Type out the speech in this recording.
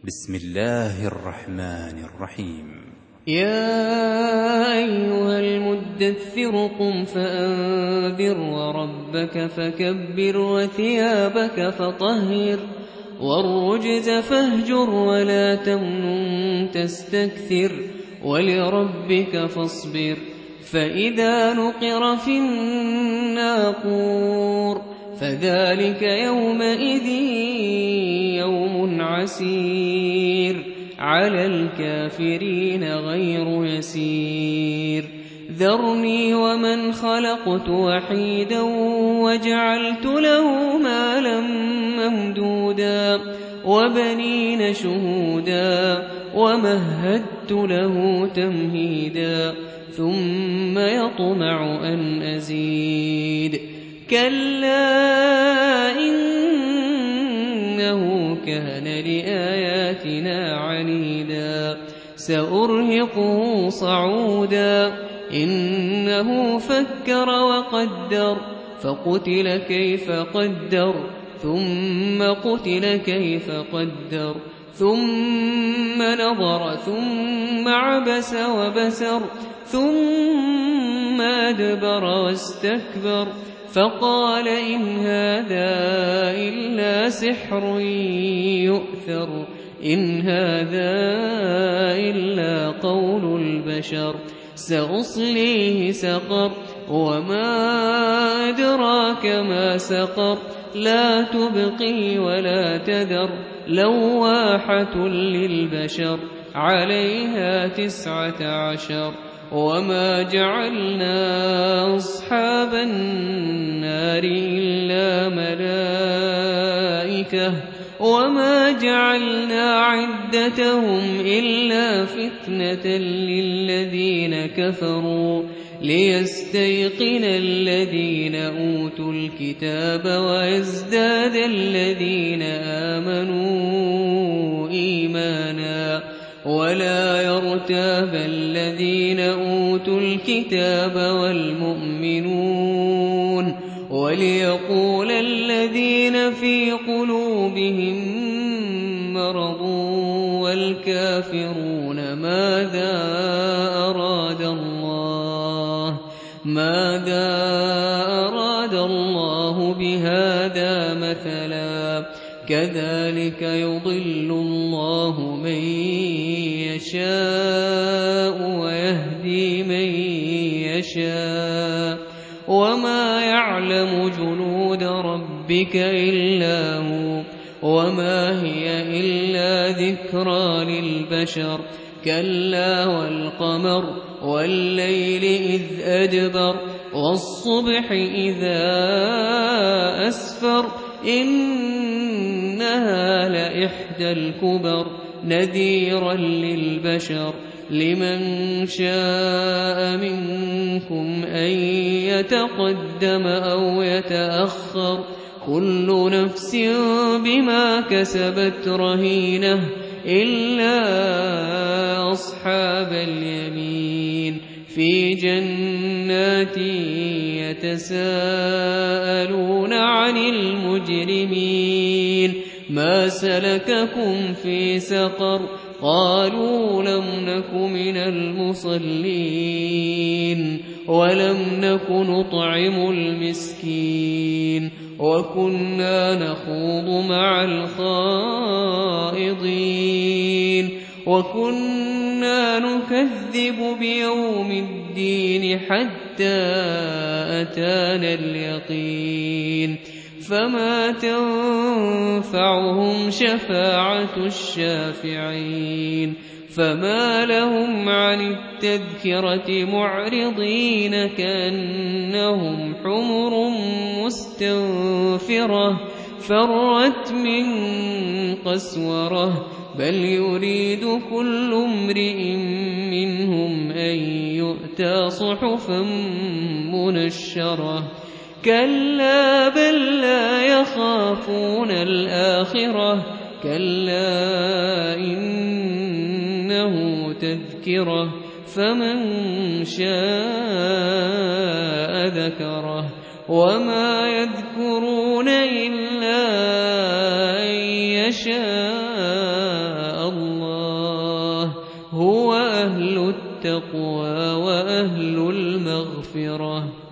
بسم الله الرحمن الرحيم. يا أيها المدثر قم فأنذر وربك فكبر وثيابك فطهر والرجز فاهجر ولا تمنن تستكثر ولربك فاصبر فإذا نقر في الناقور فذلك يومئذ يوم عسير على الكافرين غير يسير ذرني ومن خلقت وحيدا وجعلت له مالا ممدودا وبنين شهودا ومهدت له تمهيدا ثم يطمع أن أزيد كلا إنه كان لآياتنا عنيدا سأرهقه صعودا إنه فكر وقدر فقتل كيف قدر ثم قتل كيف قدر ثم نظر ثم عبس وبسر ثم أدبر واستكبر فقال إن هذا إلا سحر يؤثر إن هذا إلا قول البشر سأصليه سقر وما أدراك ما سقر لا تبقي ولا تذر لواحة للبشر عليها 19 وما جعلنا أصحاب النار إلا ملائكة وما جعلنا عدتهم إلا فتنة للذين كفروا ليستيقن الذين أوتوا الكتاب ويزداد الذين آمنوا إيمانا ولا يرتاب الذين أوتوا الكتاب والمؤمنون وليقول الذين في قلوبهم مرض والكافرون ماذا أراد الله بهذا مثلا كذلك يضل الله من يشاء ويهدي من يشاء وما يعلم جنود ربك إلا هو وما هي إلا ذكرى للبشر كلا والقمر والليل إذ أدبر والصبح إذا أسفر إنها لإحدى الكبر نذيرا للبشر لمن شاء منكم أن يتقدم أو يتأخر كل نفس بما كسبت رهينة إلا أصحاب اليمين في جنات يتساءلون عن المجرمين ما سلككم في سقر قالوا لم نك من المصلين ولم نك نطعم المسكين وكنا نخوض مع الخائضين وكنا نكذب بيوم الدين حتى أتانا اليقين فما تنفعهم شفاعة الشافعين فما لهم عن التذكرة معرضين كأنهم حمر مستنفرة فرت من قسورة بل يريد كل امرئ منهم أن يؤتى صحفا منشرة كلا بل لا يخافون الآخرة كلا إنه تذكرة فمن شاء ذكره وما يذكرون إلا أن يشاء الله هو أهل التقوى وأهل المغفرة